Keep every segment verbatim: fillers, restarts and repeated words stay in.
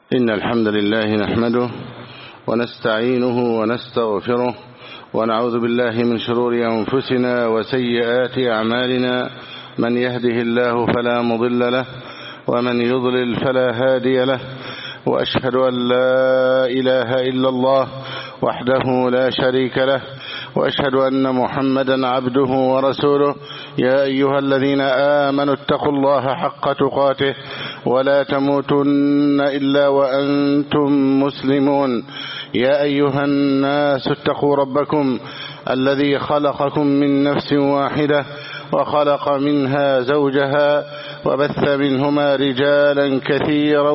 إن الحمد لله نحمده ونستعينه ونستغفره ونعوذ بالله من شرور أنفسنا وسيئات أعمالنا. من يهده الله فلا مضل له ومن يضلل فلا هادي له، وأشهد أن لا إله إلا الله وحده لا شريك له، وأشهد أن محمدا عبده ورسوله. يا أيها الذين آمنوا اتقوا الله حق تقاته ولا تموتن إلا وأنتم مسلمون. يا أيها الناس اتقوا ربكم الذي خلقكم من نفس واحدة وخلق منها زوجها وبث منهما رجالا كثيرا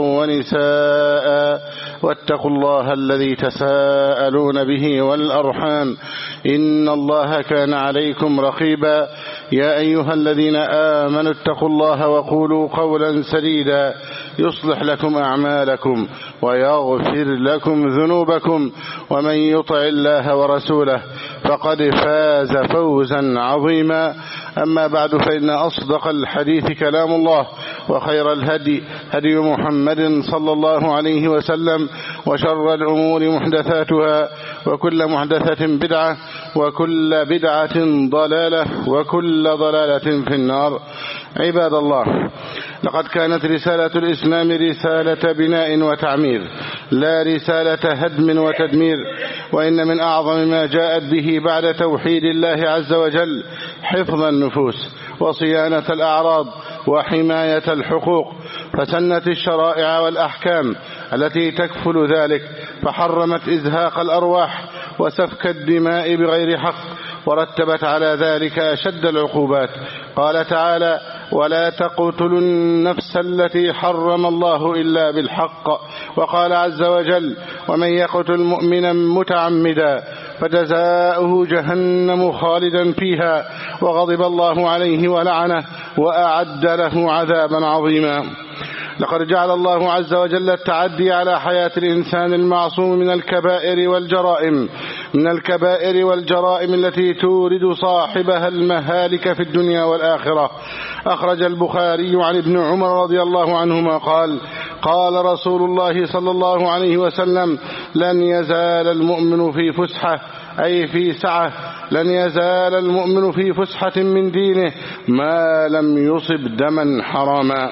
ونساء، واتقوا الله الذي تساءلون به والأرحام إن الله كان عليكم رقيبا. يا أيها الذين آمنوا اتقوا الله وقولوا قولا سديدا يصلح لكم أعمالكم ويغفر لكم ذنوبكم، ومن يطع الله ورسوله فقد فاز فوزا عظيما. أما بعد، فإن أصدق الحديث كلام الله، وخير الهدي هدي محمد صلى الله عليه وسلم، وشر الأمور محدثاتها، وكل محدثة بدعة، وكل بدعة ضلالة، وكل ضلالة في النار. عباد الله، لقد كانت رسالة الإسلام رسالة بناء وتعمير، لا رسالة هدم وتدمير. وإن من أعظم ما جاءت به بعد توحيد الله عز وجل حفظ النفوس وصيانة الأعراض وحماية الحقوق، فسنت الشرائع والأحكام التي تكفل ذلك، فحرمت إزهاق الأرواح وسفك الدماء بغير حق، ورتبت على ذلك أشد العقوبات. قال تعالى: ولا تقتلوا النفس التي حرم الله إلا بالحق. وقال عز وجل: ومن يقتل مؤمنا متعمدا فجزاؤه جهنم خالدا فيها وغضب الله عليه ولعنه وأعد له عذابا عظيما. لقد جعل الله عز وجل التعدي على حياة الإنسان المعصوم من الكبائر والجرائم من الكبائر والجرائم التي تورد صاحبها المهالك في الدنيا والآخرة. أخرج البخاري عن ابن عمر رضي الله عنهما قال: قال رسول الله صلى الله عليه وسلم: لن يزال المؤمن في فسحة، أي في سعة، لن يزال المؤمن في فسحة من دينه ما لم يصب دما حراما.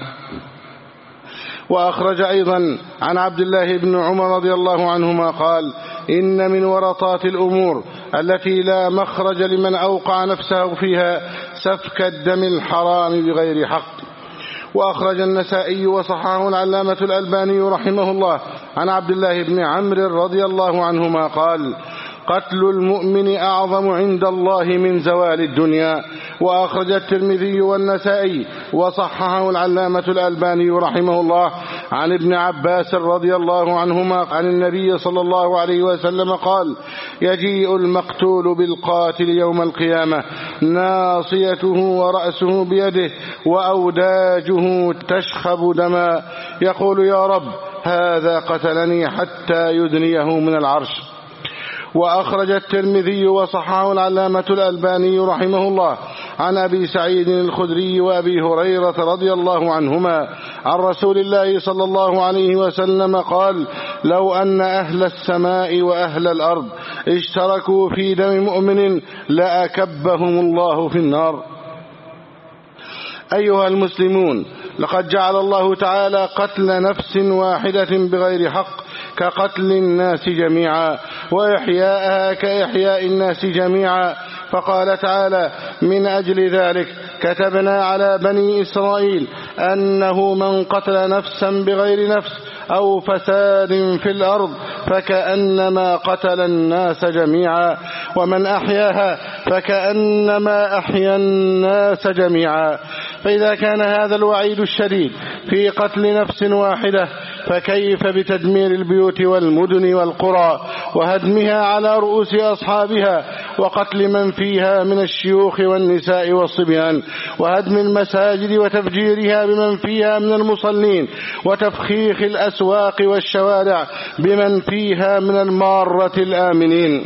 وأخرج أيضا عن عبد الله بن عمر رضي الله عنهما قال: إن من ورطات الأمور التي لا مخرج لمن أوقع نفسه فيها سفك الدم الحرام بغير حق. وأخرج النسائي وصححه العلامة الألباني رحمه الله عن عبد الله بن عمرو رضي الله عنهما قال: قتل المؤمن أعظم عند الله من زوال الدنيا. وأخرج الترمذي والنسائي وصححه العلامة الألباني رحمه الله عن ابن عباس رضي الله عنهما عن النبي صلى الله عليه وسلم قال: يجيء المقتول بالقاتل يوم القيامة ناصيته ورأسه بيده وأوداجه تشخب دما، يقول: يا رب، هذا قتلني، حتى يدنيه من العرش. وأخرج الترمذي وصححه العلامة الألباني رحمه الله عن أبي سعيد الخدري وأبي هريرة رضي الله عنهما عن رسول الله صلى الله عليه وسلم قال: لو أن أهل السماء وأهل الأرض اشتركوا في دم مؤمن لأكبهم الله في النار. أيها المسلمون، لقد جعل الله تعالى قتل نفس واحدة بغير حق كقتل الناس جميعا، وإحياءها كإحياء الناس جميعا. فقال تعالى: من أجل ذلك كتبنا على بني إسرائيل أنه من قتل نفسا بغير نفس أو فساد في الأرض فكأنما قتل الناس جميعا، ومن أحياها فكأنما أحيا الناس جميعا. فإذا كان هذا الوعيد الشديد في قتل نفس واحدة، فكيف بتدمير البيوت والمدن والقرى وهدمها على رؤوس أصحابها، وقتل من فيها من الشيوخ والنساء والصبيان، وهدم المساجد وتفجيرها بمن فيها من المصلين، وتفخيخ الأسواق والشوارع بمن فيها من المارة الآمنين.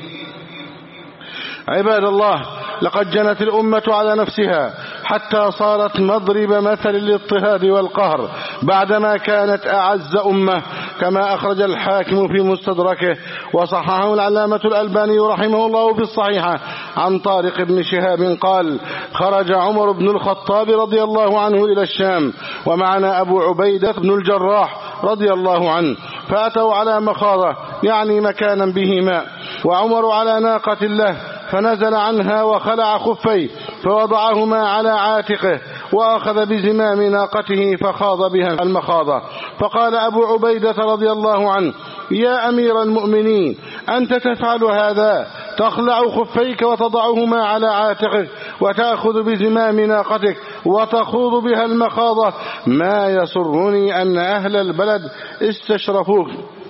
عباد الله، لقد جنت الأمة على نفسها حتى صارت مضرب مثل للاضطهاد والقهر، بعدما كانت أعز أمة كما أخرج الحاكم في مستدركه وصححه العلامة الألباني رحمه الله في الصحيحة عن طارق بن شهاب قال: خرج عمر بن الخطاب رضي الله عنه إلى الشام ومعنا أبو عبيدة بن الجراح رضي الله عنه، فأتوا على مخاضة يعني مكانا به ماء، وعمر على ناقة له، فنزل عنها وخلع خفيه فوضعهما على عاتقه وأخذ بزمام ناقته فخاض بها المخاضة. فقال أبو عبيدة رضي الله عنه: يا أمير المؤمنين، أنت تفعل هذا؟ تخلع خفيك وتضعهما على عاتقك وتأخذ بزمام ناقتك وتخوض بها المخاضة؟ ما يسرني أن أهل البلد استشرفوك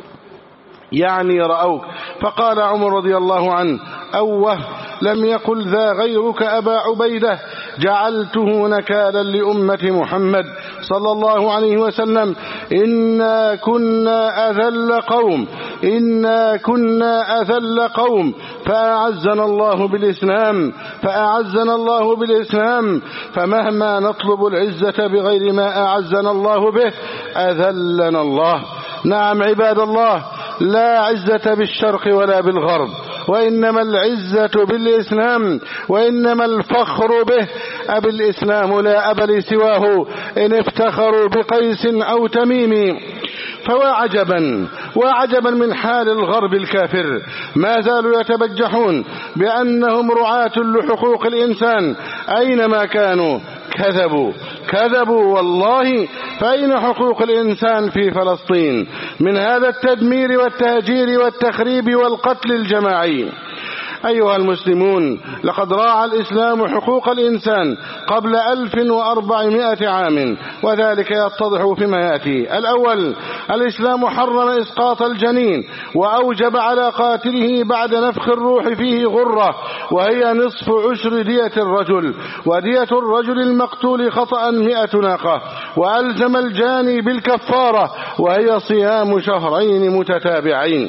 يعني رأوك. فقال عمر رضي الله عنه: أوه، لم يقل ذا غيرك أبا عبيدة، جعلته نكالا لأمة محمد صلى الله عليه وسلم. إنا كنا أذل قوم إنا كنا أذل قوم فأعزنا الله بالإسلام فأعزنا الله بالإسلام فمهما نطلب العزة بغير ما أعزنا الله به أذلنا الله. نعم عباد الله، لا عزة بالشرق ولا بالغرب، وإنما العزة بالإسلام، وإنما الفخر به. أبي الإسلام لا أب لسواه إن افتخروا بقيس أو تميم. فواعجبا واعجبا من حال الغرب الكافر، ما زالوا يتبجحون بأنهم رعاة لحقوق الإنسان أينما كانوا. كذبوا كذبوا والله، فأين حقوق الإنسان في فلسطين من هذا التدمير والتهجير والتخريب والقتل الجماعي؟ أيها المسلمون، لقد راعى الإسلام حقوق الإنسان قبل ألف وأربعمائة عام، وذلك يتضح فيما يأتي. الأول، الإسلام حرم إسقاط الجنين وأوجب على قاتله بعد نفخ الروح فيه غرة، وهي نصف عشر دية الرجل، ودية الرجل المقتول خطأ مئة ناقة، وألزم الجاني بالكفارة وهي صيام شهرين متتابعين.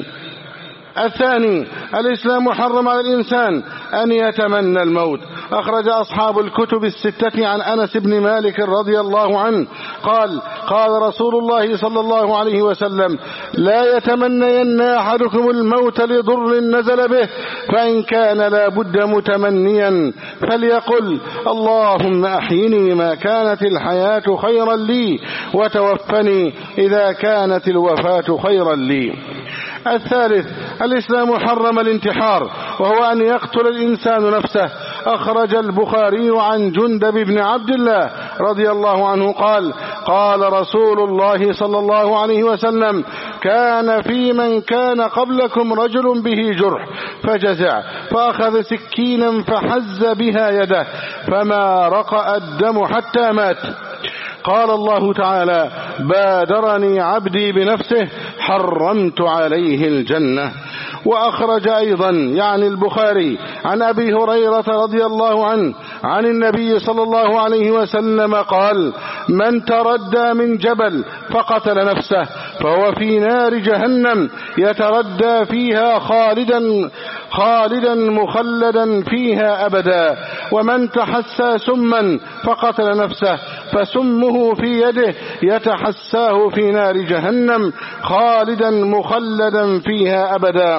الثاني، الإسلام حرم على الإنسان أن يتمنى الموت. أخرج أصحاب الكتب الستة عن أنس بن مالك رضي الله عنه قال: قال رسول الله صلى الله عليه وسلم: لا يتمنين أحدكم الموت لضر نزل به، فإن كان لا بد متمنيا فليقل: اللهم أحيني ما كانت الحياة خيرا لي، وتوفني إذا كانت الوفاة خيرا لي. الثالث، الإسلام حرم الانتحار، وهو أن يقتل الإنسان نفسه. أخرج البخاري عن جندب بن عبد الله رضي الله عنه قال: قال رسول الله صلى الله عليه وسلم: كان في من كان قبلكم رجل به جرح فجزع فأخذ سكينا فحز بها يده فما رقأ الدم حتى مات. قال الله تعالى: بادرني عبدي بنفسه حرمت عليه الجنة. وأخرج أيضا يعني البخاري عن أبي هريرة رضي الله عنه عن النبي صلى الله عليه وسلم قال: من تردى من جبل فقتل نفسه فهو في نار جهنم يتردى فيها خالدا خالدا مخلدا فيها أبدا. ومن تحسى سما فقتل نفسه فسمه في يده يتحساه في نار جهنم خالدا مخلدا فيها أبدا.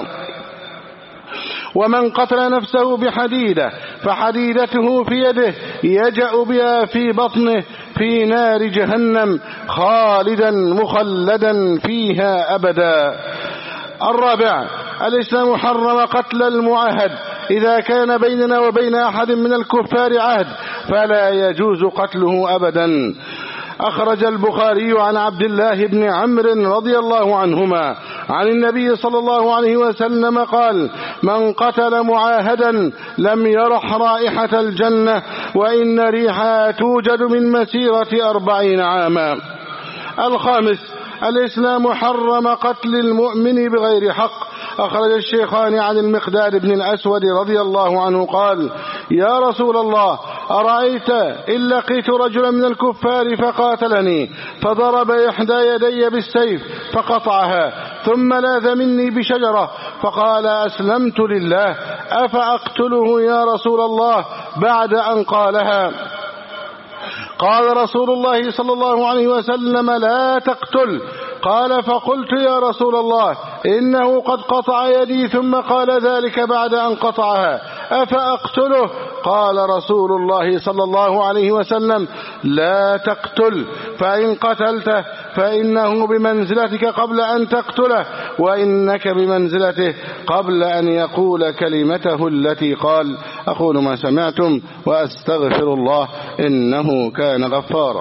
ومن قتل نفسه بحديدة فحديدته في يده يجأ بها في بطنه في نار جهنم خالدا مخلدا فيها أبدا. الرابع، الإسلام حرم قتل المعاهد. إذا كان بيننا وبين أحد من الكفار عهد فلا يجوز قتله أبدا. أخرج البخاري عن عبد الله بن عمرو رضي الله عنهما عن النبي صلى الله عليه وسلم قال: من قتل معاهدا لم يرح رائحة الجنة وإن ريحها توجد من مسيرة أربعين عاما. الخامس، الإسلام حرم قتل المؤمن بغير حق. أخرج الشيخان عن المقداد بن الأسود رضي الله عنه قال: يا رسول الله، أرأيت إن لقيت رجلا من الكفار فقاتلني فضرب إحدى يدي بالسيف فقطعها ثم لاذ مني بشجرة فقال: أسلمت لله، أفأقتله يا رسول الله بعد أن قالها؟ قال رسول الله صلى الله عليه وسلم: لا تقتل. قال فقلت يا رسول الله إنه قد قطع يدي ثم قال ذلك بعد أن قطعها أفأقتله؟ قال رسول الله صلى الله عليه وسلم لا تقتل، فإن قتلته فإنه بمنزلتك قبل أن تقتله، وإنك بمنزلته قبل أن يقول كلمته التي قال. أقول ما سمعتم وأستغفر الله إنه كان غفارا.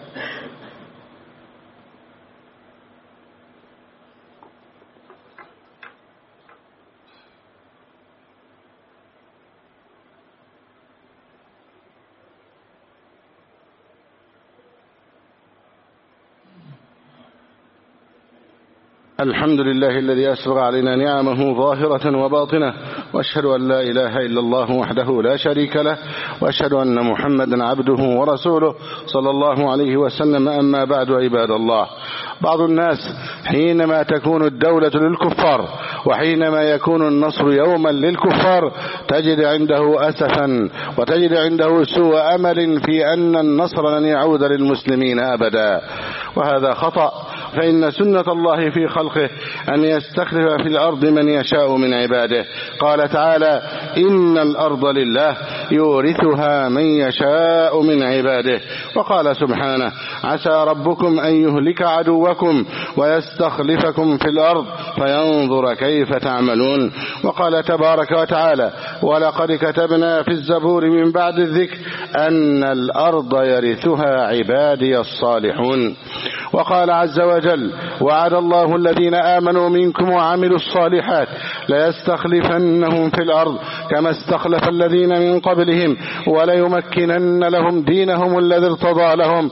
الحمد لله الذي أسبغ علينا نعمه ظاهرة وباطنة، وأشهد أن لا إله إلا الله وحده لا شريك له، وأشهد أن محمدا عبده ورسوله صلى الله عليه وسلم. أما بعد، عباد الله، بعض الناس حينما تكون الدولة للكفار وحينما يكون النصر يوما للكفار تجد عنده أسفا وتجد عنده سوء أمل في أن النصر لن يعود للمسلمين أبدا، وهذا خطأ. فإن سنة الله في خلقه أن يستخلف في الأرض من يشاء من عباده. قال تعالى إن الأرض لله يورثها من يشاء من عباده. وقال سبحانه عسى ربكم أن يهلك عدوكم ويستخلفكم في الأرض فينظر كيف تعملون. وقال تبارك وتعالى ولقد كتبنا في الزبور من بعد الذكر أن الأرض يرثها عبادي الصالحون. وقال عز وجل وعد الله الذين آمنوا منكم وعملوا الصالحات ليستخلفنهم في الأرض كما استخلف الذين من قبلهم وليمكنن لهم دينهم الذي ارتضى لهم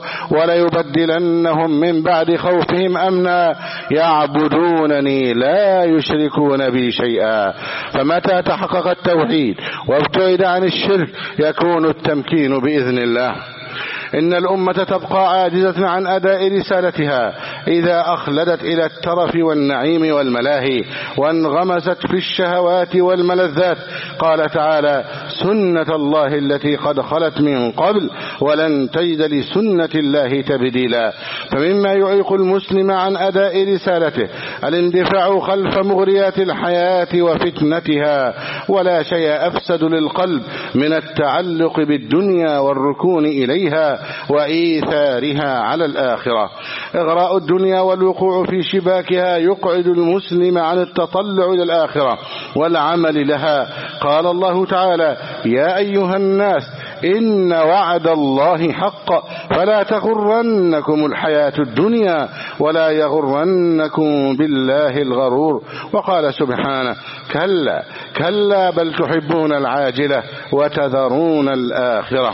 وليبدلنهم من بعد خوفهم أمنا يعبدونني لا يشركون بي شيئا. فمتى تحقق التوحيد وابتعد عن الشرك يكون التمكين بإذن الله. إن الأمة تبقى عاجزة عن أداء رسالتها إذا أخلدت إلى الترف والنعيم والملاهي وانغمست في الشهوات والملذات. قال تعالى سنة الله التي قد خلت من قبل ولن تجد لسنة الله تبديلا. فمما يعيق المسلم عن أداء رسالته الاندفاع خلف مغريات الحياة وفتنتها، ولا شيء أفسد للقلب من التعلق بالدنيا والركون إليها وإيثارها على الآخرة. إغراء الدنيا والوقوع في شباكها يقعد المسلم عن التطلع إلى الآخرة والعمل لها. قال الله تعالى يا أيها الناس إن وعد الله حق فلا تغرنكم الحياة الدنيا ولا يغرنكم بالله الغرور. وقال سبحانه كلا كلا بل تحبون العاجلة وتذرون الآخرة.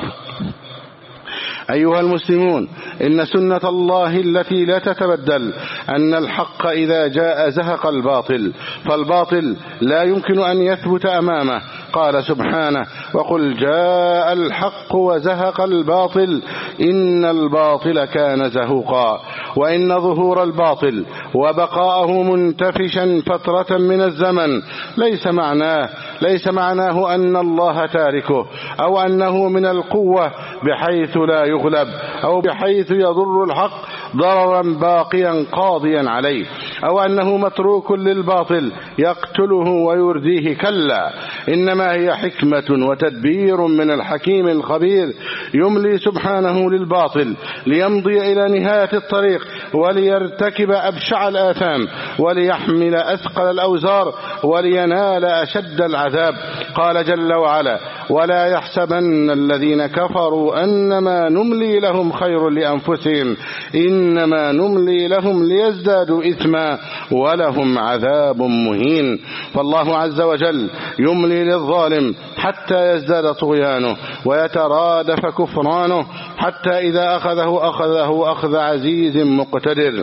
أيها المسلمون إن سنة الله التي لا تتبدل أن الحق إذا جاء زهق الباطل، فالباطل لا يمكن أن يثبت أمامه. قال سبحانه وقل جاء الحق وزهق الباطل إن الباطل كان زهوقا. وإن ظهور الباطل وبقاءه منتفشا فترة من الزمن ليس معناه ليس معناه أن الله تاركه أو أنه من القوة بحيث لا يغلب أو بحيث يضر الحق ضررا باقيا قاضيا عليه أو أنه متروك للباطل يقتله ويرديه. كلا إنما هي حكمة وتدبير من الحكيم الخبير يملي سبحانه للباطل ليمضي إلى نهاية الطريق وليرتكب أبشع الآثام وليحمل أثقل الأوزار ولينال أشد العذاب. قال جل وعلا ولا يحسبن الذين كفروا أنما نملي لهم خير لأنفسهم إنما نملي لهم ليزدادوا إثما ولهم عذاب مهين. فالله عز وجل يملي للظالم حتى يزداد طغيانه ويترادف كفرانه حتى إذا أخذه أخذه أخذ عزيز مقتدر.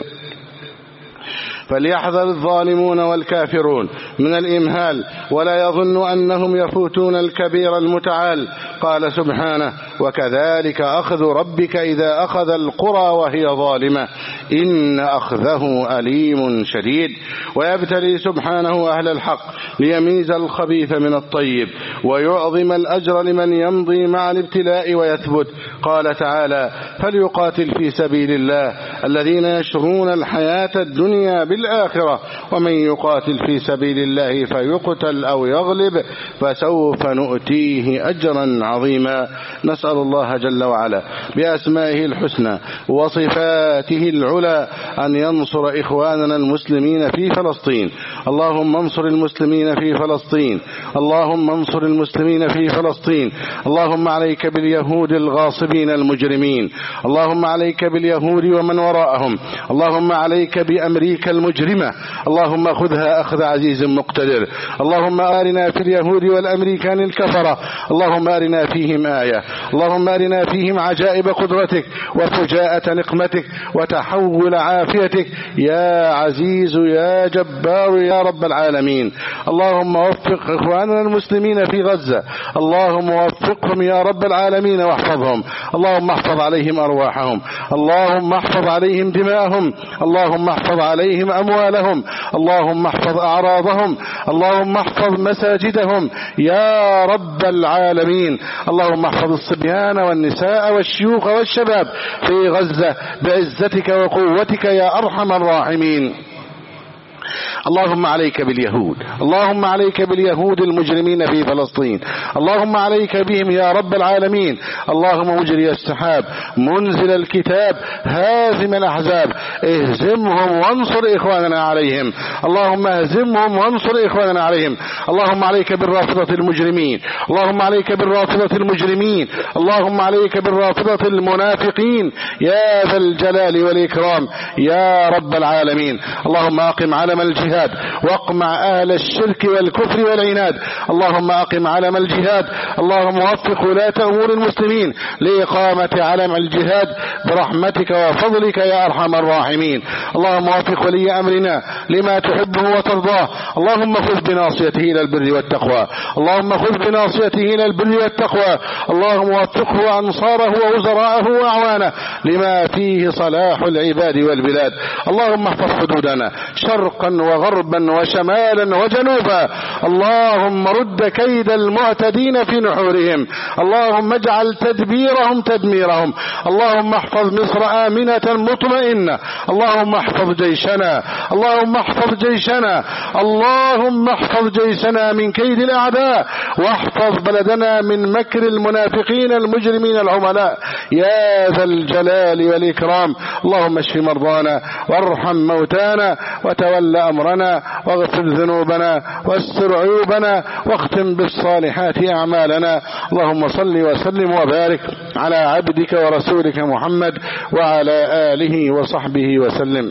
فليحذر الظالمون والكافرون من الإمهال ولا يظن أنهم يفوتون الكبير المتعال. قال سبحانه وكذلك أخذ ربك إذا أخذ القرى وهي ظالمة إن أخذه أليم شديد. ويبتلي سبحانه أهل الحق ليميز الخبيث من الطيب ويعظم الأجر لمن يمضي مع الابتلاء ويثبت. قال تعالى فليقاتل في سبيل الله الذين يشرون الحياة الدنيا بالآخرة. ومن يقاتل في سبيل الله فيقتل أو يغلب فسوف نؤتيه أجرا عظيما. نسأل الله جل وعلا بأسمائه الحسنى وصفاته العلى أن ينصر إخواننا المسلمين في فلسطين. اللهم انصر المسلمين في فلسطين، اللهم انصر المسلمين في فلسطين. اللهم عليك باليهود الغاصبين المجرمين، اللهم عليك باليهود ومن وراءهم، اللهم عليك بأمريكا المجرمة، اللهم خذها أخذ عزيز مقتدر. اللهم أرنا في اليهود والأمريكان الكفرة، اللهم أرنا فيهم آية، اللهم أرنا فيهم عجائب قدرتك وفجاءة نقمتك وتحول عافيتك يا عزيز يا جبار يا رب العالمين. اللهم وفق إخواننا المسلمين في غزة، اللهم وفقهم يا رب العالمين واحفظهم، اللهم احفظ عليهم أرواحهم، اللهم احفظ عليهم دماءهم، اللهم احفظ عليهم أموالهم، اللهم احفظ أعراضهم، اللهم احفظ مساجدهم يا رب العالمين. اللهم احفظ الصبيان والنساء والشيوخ والشباب في غزة بعزتك وقوتك يا أرحم الراحمين. اللهم عليك باليهود، اللهم عليك باليهود المجرمين في فلسطين، اللهم عليك بهم يا رب العالمين. اللهم مجري السحاب، منزل الكتاب، هازم الأحزاب، اهزمهم وانصر إخواننا عليهم، اللهم اهزمهم وانصر إخواننا عليهم. اللهم عليك بالرافضة المجرمين، اللهم عليك بالرافضة المجرمين، اللهم عليك بالرافضة المنافقين يا ذا الجلال والإكرام يا رب العالمين. اللهم أقم علم الجهاد واقمع أهل الشرك والكفر والعناد، اللهم أقم علم الجهاد، اللهم وفق ولاة أمور المسلمين لإقامة علم الجهاد برحمتك وفضلك يا أرحم الراحمين. اللهم وفق ولي أمرنا لما تحبه وترضاه، اللهم خذ بناصيته إلى البر والتقوى، اللهم خذ بناصيته إلى البر والتقوى، اللهم وفقه وأنصاره ووزراءه وأعوانه لما فيه صلاح العباد والبلاد. اللهم احفظ حدودنا شرقا وغربا وشمالا وجنوبا، اللهم رد كيد المعتدين في نحورهم، اللهم اجعل تدبيرهم تدميرهم، اللهم احفظ مصر آمنة مطمئنة، اللهم احفظ جيشنا، اللهم احفظ جيشنا، اللهم احفظ جيشنا من كيد الأعداء، واحفظ بلدنا من مكر المنافقين المجرمين العملاء يا ذا الجلال والإكرام. اللهم اشف مرضانا وارحم موتانا وتول أمرنا واغفر ذنوبنا واستر عيوبنا واختم بالصالحات أعمالنا. اللهم صل وسلم وبارك على عبدك ورسولك محمد وعلى آله وصحبه وسلم.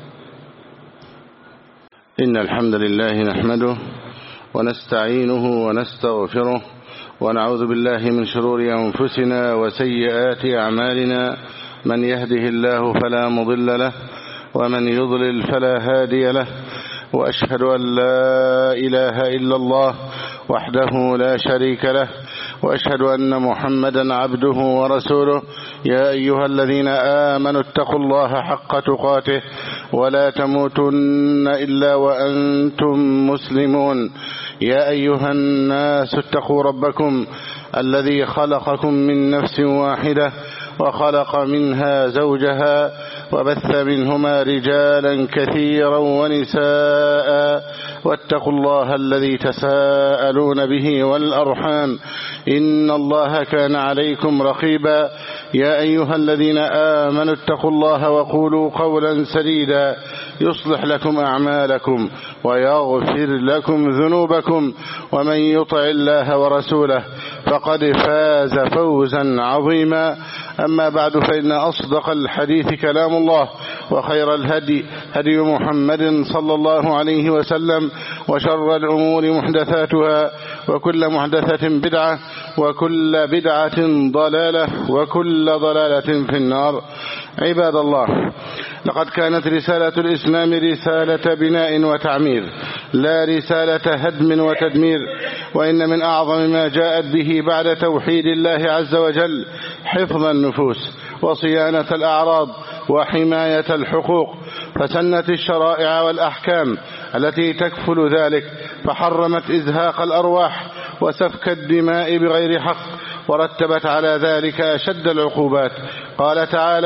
إن الحمد لله نحمده ونستعينه ونستغفره ونعوذ بالله من شرور أنفسنا وسيئات أعمالنا، من يهده الله فلا مضل له ومن يضلل فلا هادي له، وأشهد أن لا إله إلا الله وحده لا شريك له، وأشهد أن محمدا عبده ورسوله. يا أيها الذين آمنوا اتقوا الله حق تقاته ولا تموتن إلا وأنتم مسلمون. يا أيها الناس اتقوا ربكم الذي خلقكم من نفس واحدة وخلق منها زوجها وبث منهما رجالا كثيرا ونساء، واتقوا الله الذي تساءلون به والأرحام إن الله كان عليكم رقيبا. يا أيها الذين آمنوا اتقوا الله وقولوا قولا سديدا يصلح لكم أعمالكم ويغفر لكم ذنوبكم، ومن يطع الله ورسوله فقد فاز فوزا عظيما. أما بعد، فإن أصدق الحديث كلام الله، وخير الهدي هدي محمد صلى الله عليه وسلم، وشر الأمور محدثاتها، وكل محدثة بدعة، وكل بدعة ضلالة، وكل ضلالة في النار. عباد الله، لقد كانت رسالة الإسلام رسالة بناء وتعمير، لا رسالة هدم وتدمير. وإن من أعظم ما جاءت به بعد توحيد الله عز وجل حفظ النفوس وصيانة الأعراض وحماية الحقوق، فسنت الشرائع والأحكام التي تكفل ذلك، فحرمت إزهاق الأرواح وسفك الدماء بغير حق، ورتبت على ذلك أشد العقوبات. قال تعالى: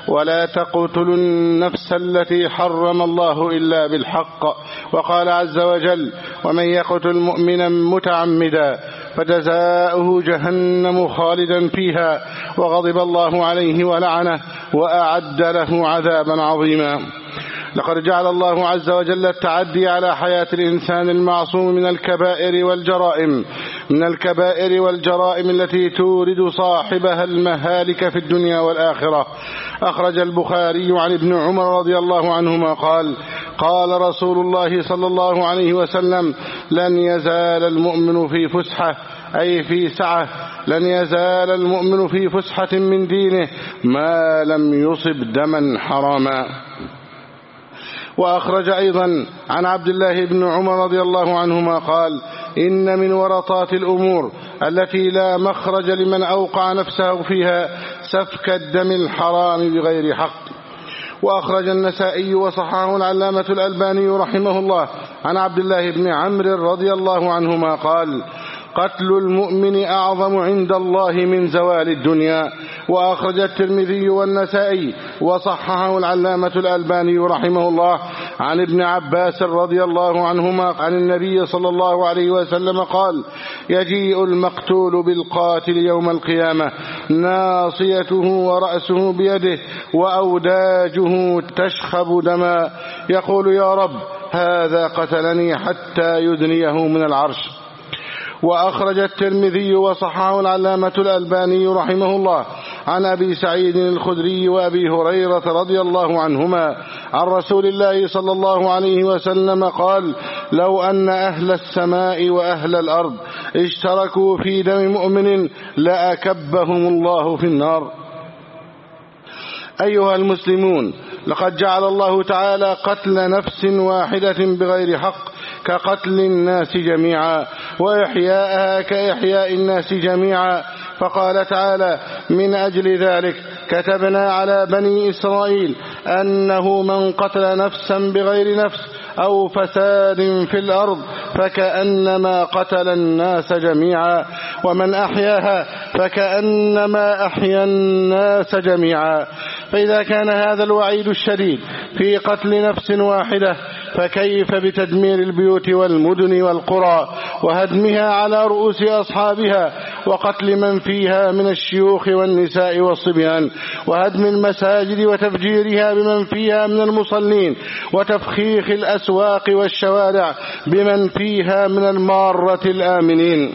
ولا تقتلوا النفس التي حرم الله إلا بالحق. وقال عز وجل: ومن يقتل مؤمنا متعمدا فجزاؤه جهنم خالدا فيها وغضب الله عليه ولعنه وأعد له عذابا عظيما. لقد جعل الله عز وجل التعدي على حياة الإنسان المعصوم من الكبائر والجرائم من الكبائر والجرائم التي تورد صاحبها المهالك في الدنيا والآخرة. أخرج البخاري عن ابن عمر رضي الله عنهما قال: قال رسول الله صلى الله عليه وسلم: لن يزال المؤمن في فسحة، أي في سعة، لن يزال المؤمن في فسحة من دينه ما لم يصب دما حراما. وأخرج أيضا عن عبد الله بن عمر رضي الله عنهما قال: إن من ورطات الأمور التي لا مخرج لمن أوقع نفسه فيها سفك الدم الحرام بغير حق. وأخرج النسائي وصححه العلامة الألباني رحمه الله عن عبد الله بن عمرو رضي الله عنهما قال: قتل المؤمن أعظم عند الله من زوال الدنيا. وأخرج الترمذي والنسائي وصححه العلامة الألباني رحمه الله عن ابن عباس رضي الله عنهما عن النبي صلى الله عليه وسلم قال: يجيء المقتول بالقاتل يوم القيامة ناصيته ورأسه بيده وأوداجه تشخب دما، يقول: يا رب هذا قتلني، حتى يدنيه من العرش. وأخرج الترمذي وصححه العلامة الألباني رحمه الله عن أبي سعيد الخدري وأبي هريرة رضي الله عنهما عن رسول الله صلى الله عليه وسلم قال: لو أن أهل السماء وأهل الأرض اشتركوا في دم مؤمن لأكبهم الله في النار. أيها المسلمون، لقد جعل الله تعالى قتل نفس واحدة بغير حق كقتل الناس جميعا، وإحياءها كإحياء الناس جميعا. فقال تعالى: من أجل ذلك كتبنا على بني إسرائيل أنه من قتل نفسا بغير نفس أو فساد في الأرض فكأنما قتل الناس جميعا، ومن أحياها فكأنما أحيا الناس جميعا. فإذا كان هذا الوعيد الشديد في قتل نفس واحدة، فكيف بتدمير البيوت والمدن والقرى وهدمها على رؤوس أصحابها، وقتل من فيها من الشيوخ والنساء والصبيان، وهدم المساجد وتفجيرها بمن فيها من المصلين، وتفخيخ الأسواق والشوارع بمن فيها من المارة الآمنين.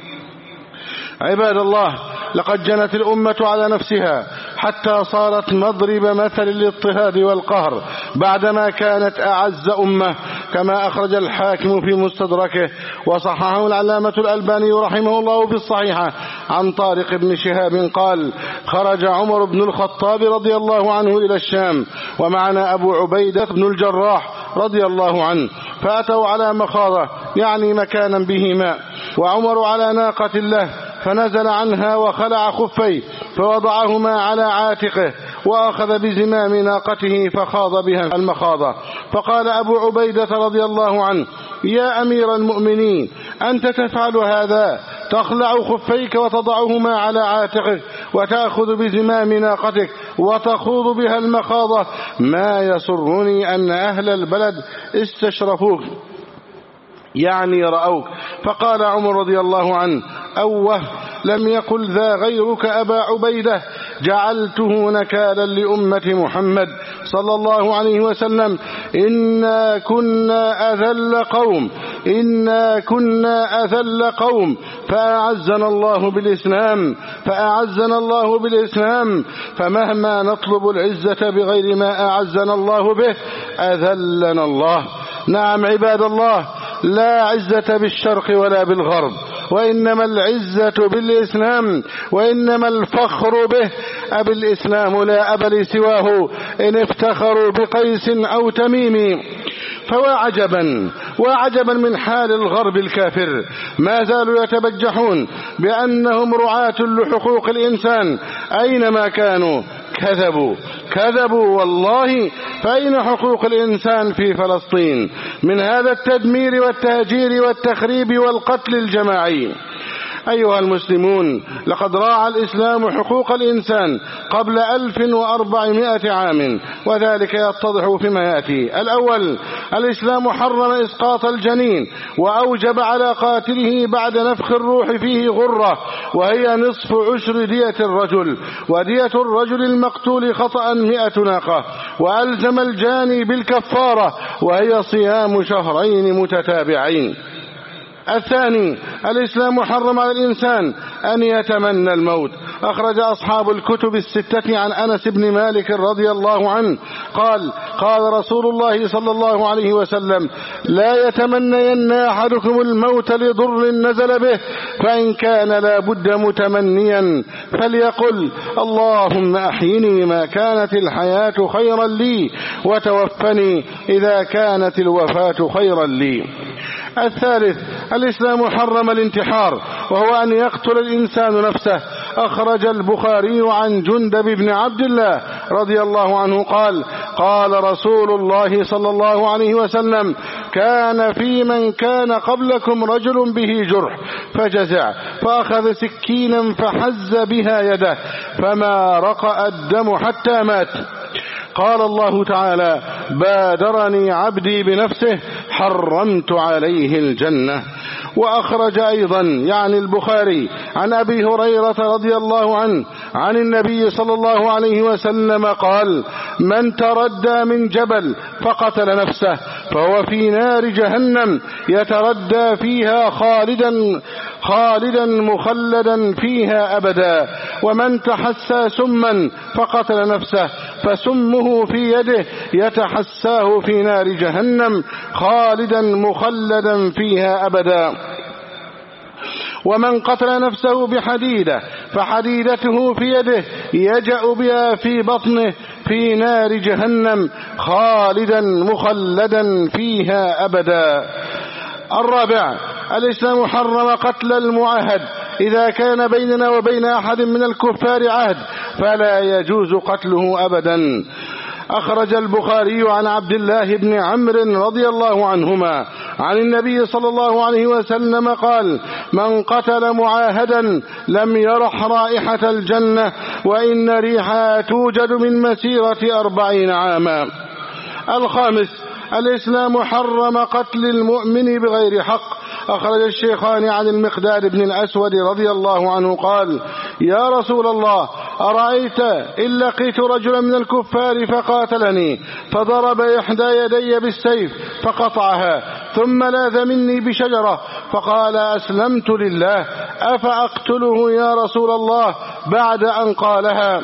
عباد الله، لقد جنت الأمة على نفسها حتى صارت مضرب مثل للاضطهاد والقهر بعدما كانت أعز أمة، كما أخرج الحاكم في مستدركه وصححه العلامة الألباني رحمه الله في الصحيحة عن طارق بن شهاب قال: خرج عمر بن الخطاب رضي الله عنه إلى الشام ومعنا أبو عبيدة بن الجراح رضي الله عنه، فأتوا على مخاضة يعني مكانا به ماء، وعمر على ناقة له، فنزل عنها وخلع خفيه فوضعهما على عاتقه وأخذ بزمام ناقته فخاض بها المخاضة. فقال أبو عبيدة رضي الله عنه: يا أمير المؤمنين، أنت تفعل هذا، تخلع خفيك وتضعهما على عاتقك وتأخذ بزمام ناقتك وتخوض بها المخاضة، ما يسرني أن أهل البلد استشرفوك يعني رأوك. فقال عمر رضي الله عنه: أوه، لم يقل ذا غيرك أبا عبيدة، جعلته نكالا لأمة محمد صلى الله عليه وسلم. إنا كنا أذل قوم إنا كنا أذل قوم فأعزنا الله بالإسلام فأعزنا الله بالإسلام فمهما نطلب العزة بغير ما أعزنا الله به أذلنا الله. نعم عباد الله، لا عزة بالشرق ولا بالغرب، وإنما العزة بالإسلام، وإنما الفخر به. أبي الإسلام لا أبا سواه إن افتخروا بقيس أو تميم. فواعجبا واعجبا من حال الغرب الكافر، ما زالوا يتبجحون بأنهم رعاة لحقوق الإنسان أينما كانوا. كذبوا كذبوا والله، فأين حقوق الإنسان في فلسطين من هذا التدمير والتهجير والتخريب والقتل الجماعي؟ أيها المسلمون، لقد راعى الإسلام حقوق الإنسان قبل ألف وأربعمائة عام، وذلك يتضح فيما يأتي. الأول، الإسلام حرم إسقاط الجنين، وأوجب على قاتله بعد نفخ الروح فيه غرة، وهي نصف عشر دية الرجل، ودية الرجل المقتول خطأ مئة ناقة، وألزم الجاني بالكفارة، وهي صيام شهرين متتابعين. الثاني، الإسلام حرم على الإنسان أن يتمنى الموت. أخرج أصحاب الكتب الستة عن أنس بن مالك رضي الله عنه قال: قال رسول الله صلى الله عليه وسلم: لا يتمنين أحدكم الموت لضر نزل به، فإن كان لا بد متمنيا فليقل: اللهم أحيني ما كانت الحياة خيرا لي، وتوفني إذا كانت الوفاة خيرا لي. الثالث، الإسلام حرم الانتحار، وهو أن يقتل الإنسان نفسه. أخرج البخاري عن جندب بن عبد الله رضي الله عنه قال: قال رسول الله صلى الله عليه وسلم: كان في من كان قبلكم رجل به جرح فجزع، فأخذ سكينا فحز بها يده، فما رقأ الدم حتى مات. قال الله تعالى: بادرني عبدي بنفسه حرمت عليه الجنة. وأخرج أيضا يعني البخاري عن أبي هريرة رضي الله عنه عن النبي صلى الله عليه وسلم قال: من تردى من جبل فقتل نفسه فهو في نار جهنم يتردى فيها خالدا خالدا مخلدا فيها أبدا. ومن تحسى سما فقتل نفسه فسمه في يده يتحساه في نار جهنم خالدا مخلدا فيها أبدا. ومن قتل نفسه بحديدة فحديدته في يده يجأ بها في بطنه في نار جهنم خالدا مخلدا فيها أبدا. الرابع، الإسلام حرم قتل المعاهد. إذا كان بيننا وبين أحد من الكفار عهد فلا يجوز قتله أبدا. أخرج البخاري عن عبد الله بن عمرو رضي الله عنهما عن النبي صلى الله عليه وسلم قال: من قتل معاهدا لم يرح رائحة الجنة، وإن ريحها توجد من مسيرة أربعين عاما. الخامس، الإسلام حرم قتل المؤمن بغير حق. أخرج الشيخان عن المقداد بن الأسود رضي الله عنه قال: يا رسول الله، أرأيت إن لقيت رجلا من الكفار فقاتلني فضرب إحدى يدي بالسيف فقطعها ثم لاذ مني بشجرة فقال: أسلمت لله، أفأقتله يا رسول الله بعد أن قالها؟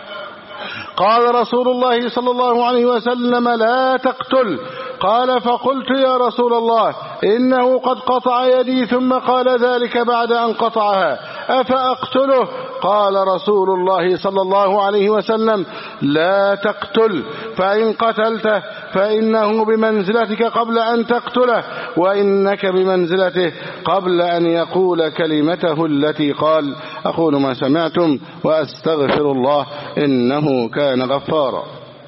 قال رسول الله صلى الله عليه وسلم: لا تقتل. قال: فقلت: يا رسول الله، إنه قد قطع يدي ثم قال ذلك بعد أن قطعها، أفأقتله؟ قال رسول الله صلى الله عليه وسلم: لا تقتل، فإن قتلته فإنه بمنزلتك قبل أن تقتله، وإنك بمنزلته قبل أن يقول كلمته التي قال. أقول ما سمعتم وأستغفر الله إنه كان غفارا.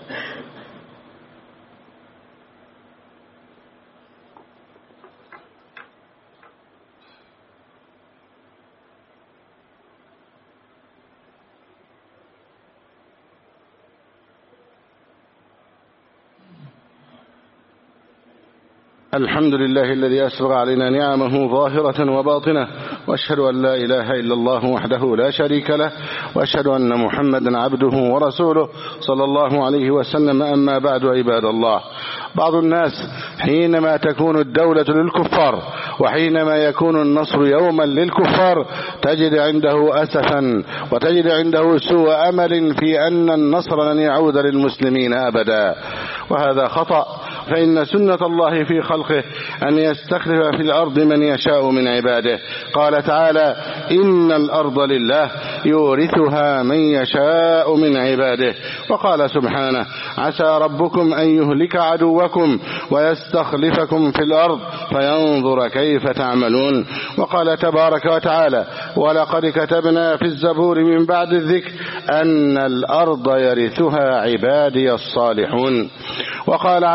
الحمد لله الذي أسبغ علينا نعمه ظاهرة وباطنة، وأشهد أن لا إله إلا الله وحده لا شريك له، وأشهد أن محمدا عبده ورسوله صلى الله عليه وسلم. أما بعد، عباد الله، بعض الناس حينما تكون الدولة للكفار وحينما يكون النصر يوما للكفار تجد عنده أسفا وتجد عنده سوء أمل في أن النصر لن يعود للمسلمين أبدا، وهذا خطأ. فإن سنة الله في خلقه أن يستخلف في الأرض من يشاء من عباده. قال تعالى: إن الأرض لله يورثها من يشاء من عباده. وقال سبحانه: عسى ربكم أن يهلك عدوكم ويستخلفكم في الأرض فينظر كيف تعملون. وقال تبارك وتعالى: ولقد كتبنا في الزبور من بعد الذكر أن الأرض يرثها عبادي الصالحون. وقال عز وجل: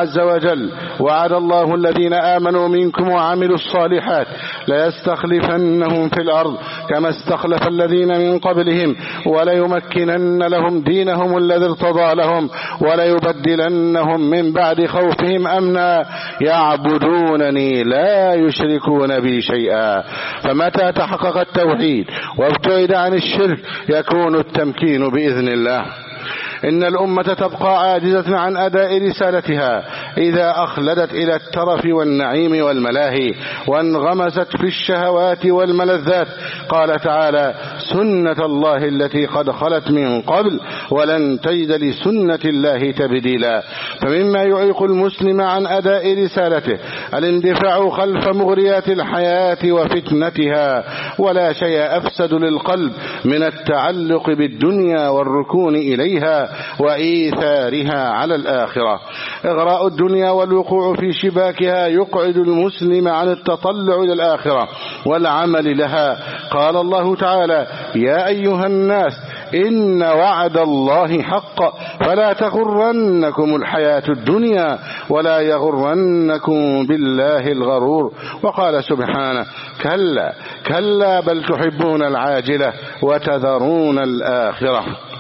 وجل: وعد الله الذين آمنوا منكم وعملوا الصالحات ليستخلفنهم في الأرض كما استخلف الذين من قبلهم وليمكنن لهم دينهم الذي ارتضى لهم وليبدلنهم من بعد خوفهم أمنا يعبدونني لا يشركون بي شيئا. فمتى تحقق التوحيد وابتعد عن الشرك يكون التمكين بإذن الله. إن الأمة تبقى عاجزة عن أداء رسالتها إذا أخلدت إلى الترف والنعيم والملاهي وانغمست في الشهوات والملذات. قال تعالى: سنة الله التي قد خلت من قبل ولن تجد لسنة الله تبديلا. فمما يعيق المسلم عن أداء رسالته الاندفاع خلف مغريات الحياة وفتنتها، ولا شيء أفسد للقلب من التعلق بالدنيا والركون إليها وإيثارها على الآخرة. إغراء الدنيا والوقوع في شباكها يقعد المسلم عن التطلع إلى الآخرة والعمل لها. قال الله تعالى: يا أيها الناس إن وعد الله حق فلا تغرنكم الحياة الدنيا ولا يغرنكم بالله الغرور. وقال سبحانه: كلا كلا بل تحبون العاجلة وتذرون الآخرة.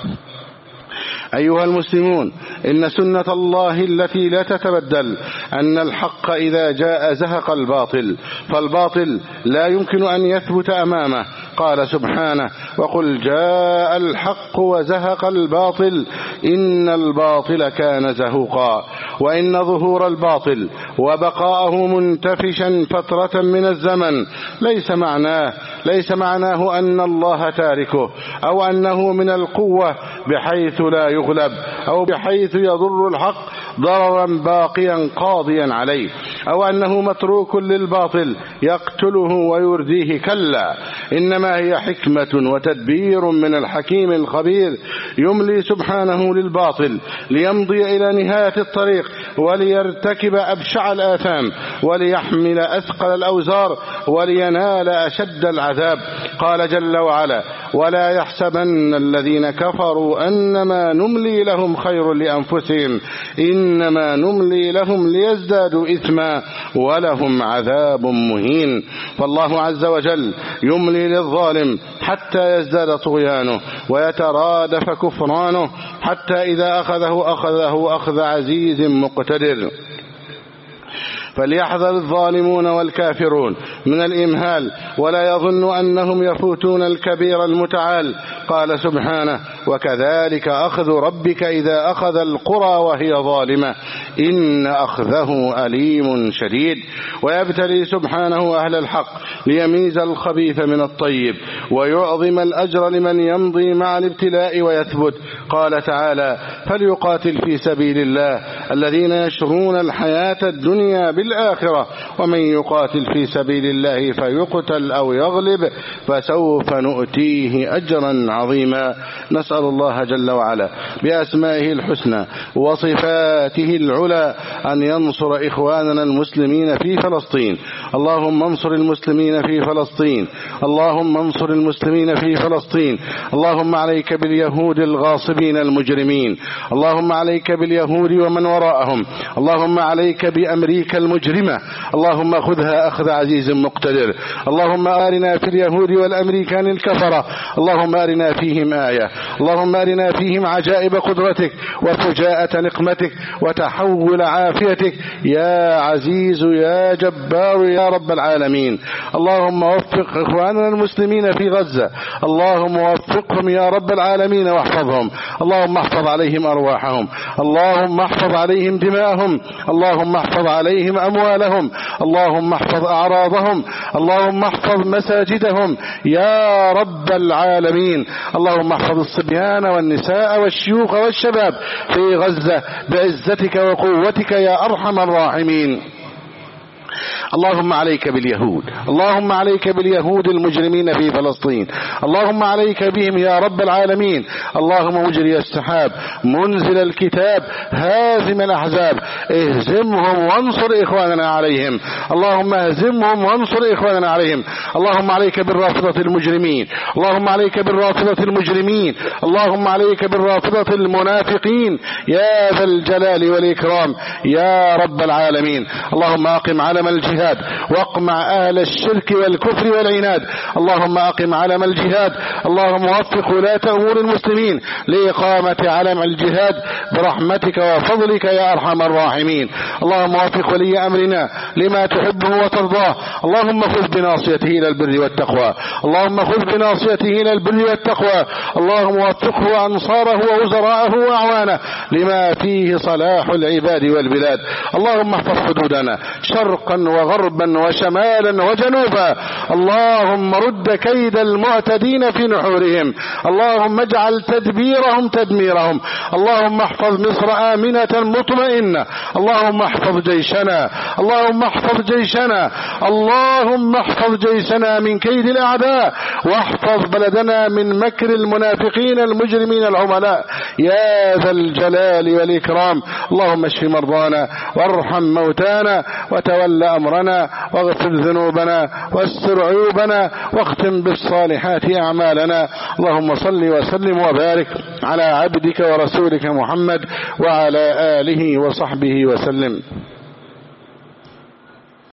أيها المسلمون، إن سنة الله التي لا تتبدل أن الحق إذا جاء زهق الباطل، فالباطل لا يمكن أن يثبت أمامه. قال سبحانه: وقل جاء الحق وزهق الباطل إن الباطل كان زهوقا. وإن ظهور الباطل وبقاءه منتفشا فترة من الزمن ليس معناه ليس معناه أن الله تاركه أو أنه من القوة بحيث لا يغلب أو بحيث يضر الحق ضررا باقيا قاضيا عليه أو أنه متروك للباطل يقتله ويرديه. كلا، إنما هي حكمة وتدبير من الحكيم الخبير يملي سبحانه للباطل ليمضي إلى نهاية الطريق وليرتكب أبشع الآثام وليحمل أثقل الأوزار ولينال أشد العذاب. قال جل وعلا: ولا يحسبن الذين كفروا أنما نملي لهم خير لأنفسهم إنما نملي لهم ليزدادوا إثما ولهم عذاب مهين. فالله عز وجل يملي للظالم حتى يزداد طغيانه ويترادف كفرانه حتى إذا أخذه أخذه أخذ عزيز مقتدر. فليحذر الظالمون والكافرون من الإمهال ولا يظن أنهم يفوتون الكبير المتعال. قال سبحانه: وكذلك أخذ ربك إذا أخذ القرى وهي ظالمة إن أخذه أليم شديد. ويبتلي سبحانه أهل الحق ليميز الخبيث من الطيب ويعظم الأجر لمن يمضي مع الابتلاء ويثبت. قال تعالى: فليقاتل في سبيل الله الذين يشرون الحياة الدنيا بالآخرة ومن يقاتل في سبيل الله فيقتل أو يغلب فسوف نؤتيه أجرا عظيما. نسأل الله جل وعلا بأسمائه الحسنى وصفاته العلى أن ينصر إخواننا المسلمين في فلسطين. اللهم انصر المسلمين في فلسطين اللهم انصر المسلمين في فلسطين. اللهم عليك باليهود الغاصبين المجرمين. اللهم عليك باليهود ومن وراءهم. اللهم عليك بأمريكا المجرمة. اللهم خذها أخذ عزيز مقتدر. اللهم أرنا في اليهود والأمريكان الكفرة اللهم أرنا فيهم آية. اللهم أرنا فيهم عجائب قدرتك وفجاءة نقمتك وتحول عافيتك يا عزيز يا جبار يا رب العالمين. اللهم وفق إخواننا المسلمين في غزة. اللهم وفقهم يا رب العالمين واحفظهم. اللهم احفظ عليهم أرواحهم. اللهم احفظ عليهم دماءهم. اللهم احفظ عليهم أموالهم. اللهم احفظ أعراضهم. اللهم احفظ مساجدهم يا رب العالمين. اللهم احفظ الصبيان والنساء والشيوخ والشباب في غزة بعزتك وقوتك يا أرحم الراحمين. اللهم عليك باليهود، اللهم عليك باليهود المجرمين في فلسطين، اللهم عليك بهم يا رب العالمين. اللهم مجري السحاب، منزل الكتاب، هازم الأحزاب، اهزمهم وانصر إخواننا عليهم، اللهم اهزمهم وانصر إخواننا عليهم. اللهم عليك بالرافضة المجرمين، اللهم عليك بالرافضة المجرمين، اللهم عليك بالرافضة المنافقين يا ذا الجلال والإكرام يا رب العالمين. اللهم أقم علم الجهاد واقمع أهل الشرك والكفر والعناد، اللهم أقم علم الجهاد، اللهم وفق ولاة أمور المسلمين لإقامة علم الجهاد برحمتك وفضلك يا أرحم الراحمين. اللهم وفق ولي أمرنا لما تحبه وترضاه، اللهم خذ بناصيته إلى البر والتقوى، اللهم خذ بناصيته إلى البر والتقوى، اللهم وفقه وأنصاره ووزراءه وأعوانه لما فيه صلاح العباد والبلاد. اللهم احفظ حدودنا شرقا وغربا وشمالا وجنوبا، اللهم رد كيد المعتدين في نحورهم، اللهم اجعل تدبيرهم تدميرهم، اللهم احفظ مصر آمنة مطمئنة، اللهم احفظ جيشنا، اللهم احفظ جيشنا، اللهم احفظ جيشنا من كيد الأعداء، واحفظ بلدنا من مكر المنافقين المجرمين العملاء يا ذا الجلال والإكرام. اللهم اشف مرضانا وارحم موتانا وتول أمرنا واغفر ذنوبنا واستر عيوبنا واختم بالصالحات أعمالنا. اللهم صل وسلم وبارك على عبدك ورسولك محمد وعلى آله وصحبه وسلم.